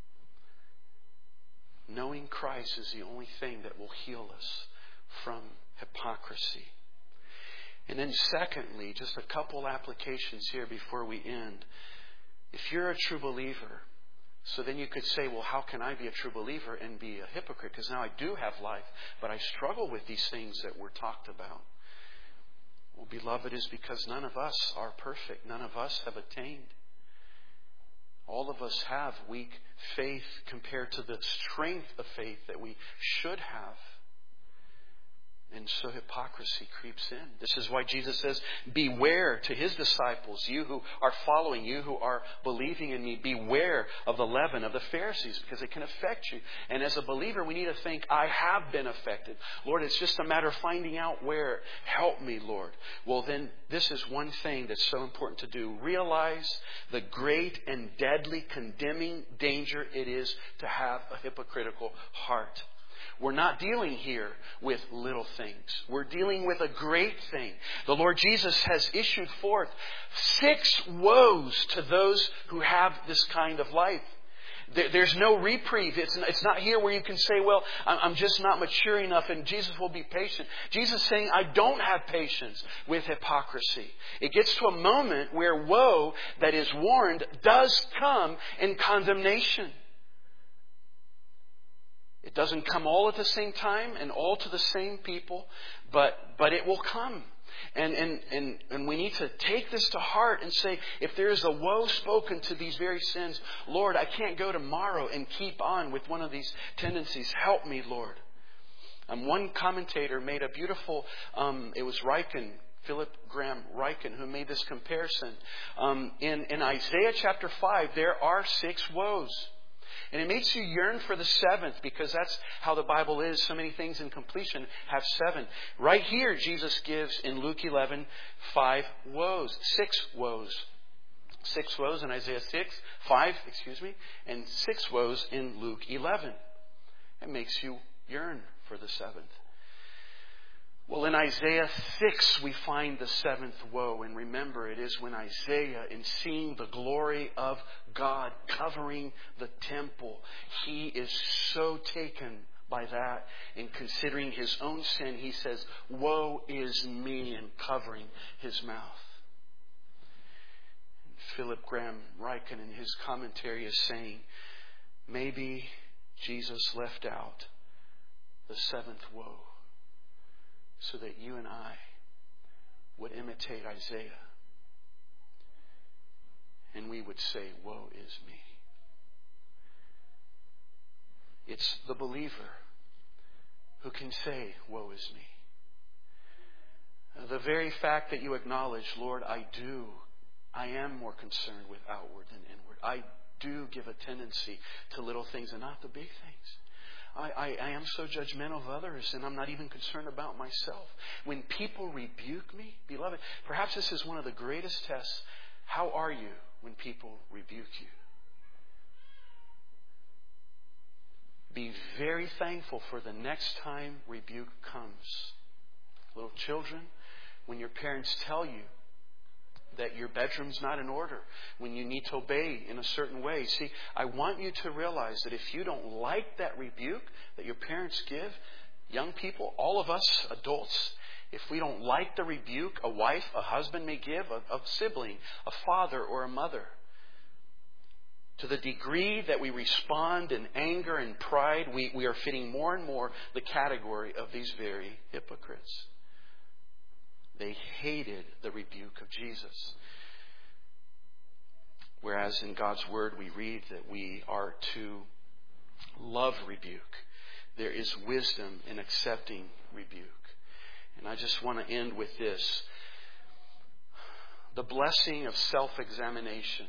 Knowing Christ is the only thing that will heal us from hypocrisy. And then secondly, just a couple applications here before we end. If you're a true believer, so then you could say, well, how can I be a true believer and be a hypocrite? Because now I do have life, but I struggle with these things that were talked about. Well, beloved, is because none of us are perfect. None of us have attained. All of us have weak faith compared to the strength of faith that we should have. And so hypocrisy creeps in. This is why Jesus says, beware to his disciples, you who are following, you who are believing in me, beware of the leaven of the Pharisees, because it can affect you. And as a believer, we need to think, I have been affected. Lord, it's just a matter of finding out where. Help me, Lord. Well, then this is one thing that's so important to do. Realize the great and deadly condemning danger it is to have a hypocritical heart. We're not dealing here with little things. We're dealing with a great thing. The Lord Jesus has issued forth 6 woes to those who have this kind of life. There's no reprieve. It's not here where you can say, well, I'm just not mature enough and Jesus will be patient. Jesus is saying, I don't have patience with hypocrisy. It gets to a moment where woe that is warned does come in condemnation. It doesn't come all at the same time and all to the same people, but it will come. And we need to take this to heart and say, if there is a woe spoken to these very sins, Lord, I can't go tomorrow and keep on with one of these tendencies. Help me, Lord. One commentator made a beautiful, it was Ryken, Philip Graham Ryken, who made this comparison. In Isaiah chapter 5, there are 6 woes. And it makes you yearn for the 7th, because that's how the Bible is. So many things in completion have 7. Right here, Jesus gives in Luke 11, 6 woes. 6 woes in Isaiah 5, and 6 woes in Luke 11. It makes you yearn for the 7th. Well, in Isaiah 6, we find the 7th woe. And remember, it is when Isaiah, in seeing the glory of God covering the temple, he is so taken by that. In considering his own sin, he says, woe is me, in covering his mouth. And Philip Graham Ryken, in his commentary, is saying, maybe Jesus left out the 7th woe, so that you and I would imitate Isaiah. And we would say, woe is me. It's the believer who can say, woe is me. The very fact that you acknowledge, Lord, I am more concerned with outward than inward. I do give a tendency to little things and not the big things. I am so judgmental of others, and I'm not even concerned about myself. When people rebuke me, beloved, perhaps this is one of the greatest tests. How are you when people rebuke you? Be very thankful for the next time rebuke comes. Little children, when your parents tell you that your bedroom's not in order, when you need to obey in a certain way. See, I want you to realize that if you don't like that rebuke that your parents give, young people, all of us adults, if we don't like the rebuke a wife, a husband may give, a sibling, a father or a mother, to the degree that we respond in anger and pride, we are fitting more and more the category of these very hypocrites. They hated the rebuke of Jesus. Whereas in God's Word we read that we are to love rebuke. There is wisdom in accepting rebuke. And I just want to end with this. The blessing of self-examination.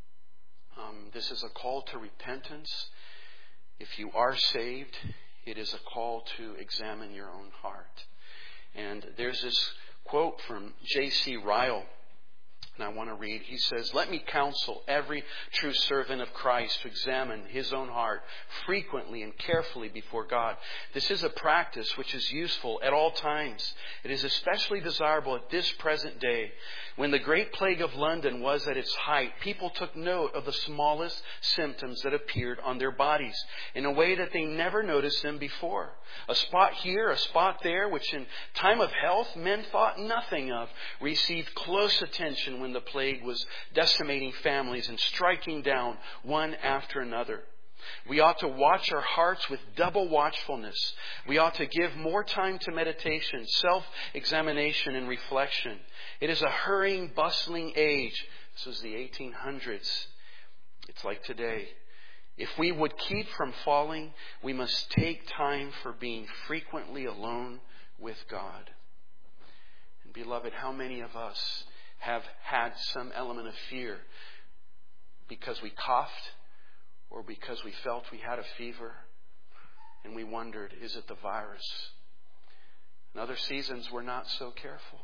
This is a call to repentance. If you are saved, it is a call to examine your own heart. And there's this quote from J.C. Ryle, and I want to read. He says, "Let me counsel every true servant of Christ to examine his own heart frequently and carefully before God. This is a practice which is useful at all times. It is especially desirable at this present day. When the great plague of London was at its height, people took note of the smallest symptoms that appeared on their bodies in a way that they never noticed them before. A spot here, a spot there, which in time of health men thought nothing of, received close attention when the plague was decimating families and striking down one after another. We ought to watch our hearts with double watchfulness. We ought to give more time to meditation, self-examination, and reflection. It is a hurrying, bustling age." This was the 1800s. It's like today. "If we would keep from falling, we must take time for being frequently alone with God." And beloved, how many of us have had some element of fear because we coughed or because we felt we had a fever and we wondered, is it the virus? In other seasons, we're not so careful.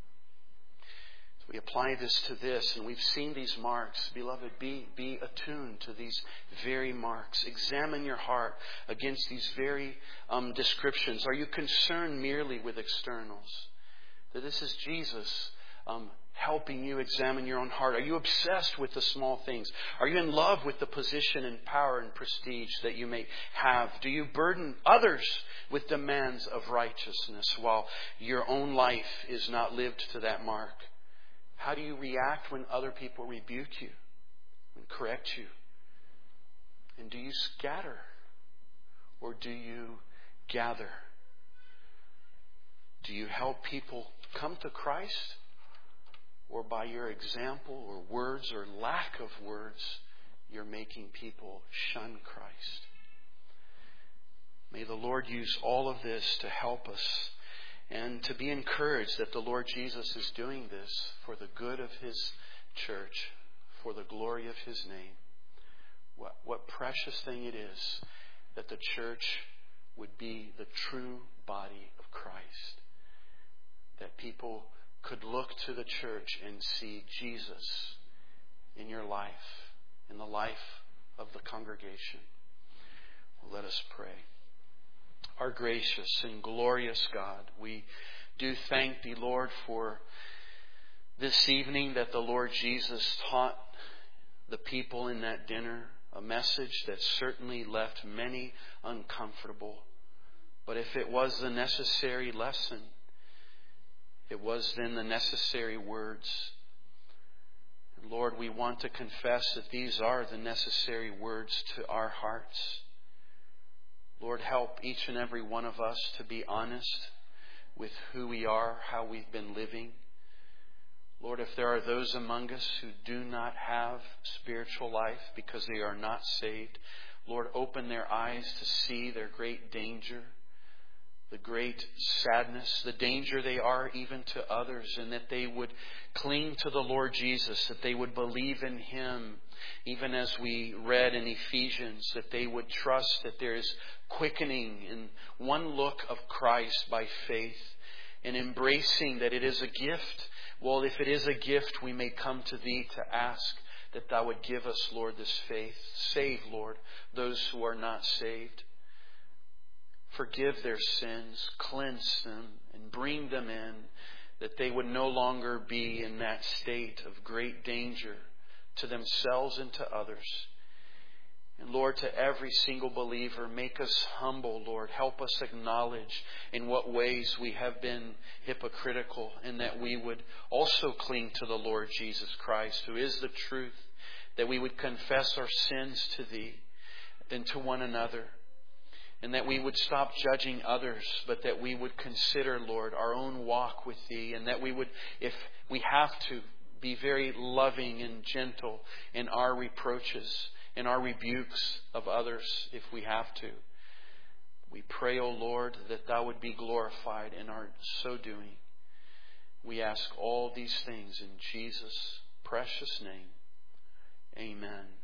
So we apply this to this, and we've seen these marks. Beloved, be attuned to these very marks. Examine your heart against these very descriptions. Are you concerned merely with externals? That this is Jesus helping you examine your own heart. Are you obsessed with the small things? Are you in love with the position and power and prestige that you may have? Do you burden others with demands of righteousness while your own life is not lived to that mark? How do you react when other people rebuke you and correct you? And do you scatter or do you gather? Do you help people come to Christ? Or by your example or words or lack of words, you're making people shun Christ. May the Lord use all of this to help us and to be encouraged that the Lord Jesus is doing this for the good of His church, for the glory of His name. What precious thing it is that the church would be the true body of Christ. That people could look to the church and see Jesus in your life, in the life of the congregation. Well, let us pray. Our gracious and glorious God, we do thank Thee, Lord, for this evening that the Lord Jesus taught the people in that dinner a message that certainly left many uncomfortable. But if it was the necessary lesson, it was then the necessary words. And Lord, we want to confess that these are the necessary words to our hearts. Lord, help each and every one of us to be honest with who we are, how we've been living. Lord, if there are those among us who do not have spiritual life because they are not saved, Lord, open their eyes to see their great danger. the great sadness, the danger they are even to others, and that they would cling to the Lord Jesus, that they would believe in Him, even as we read in Ephesians, that they would trust that there is quickening in one look of Christ by faith, and embracing that it is a gift. Well, if it is a gift, we may come to Thee to ask that Thou would give us, Lord, this faith. Save, Lord, those who are not saved. Forgive their sins, cleanse them, and bring them in, that they would no longer be in that state of great danger to themselves and to others. And Lord, to every single believer, make us humble, Lord. Help us acknowledge in what ways we have been hypocritical, and that we would also cling to the Lord Jesus Christ, who is the truth, that we would confess our sins to Thee and to one another, and that we would stop judging others, but that we would consider, Lord, our own walk with Thee, and that we would, if we have to, be very loving and gentle in our reproaches, in our rebukes of others, if we have to. We pray, O Lord, that Thou would be glorified in our so doing. We ask all these things in Jesus' precious name. Amen.